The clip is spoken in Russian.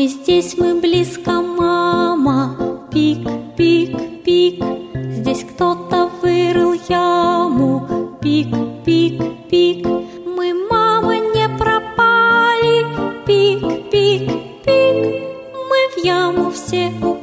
Не здесь мы близко, мама. Пик, пик, пик. Здесь кто-то вырыл яму. Пик, пик, пик. Мы, мама, не пропали. Пик, пик, пик. Мы в яму все упали.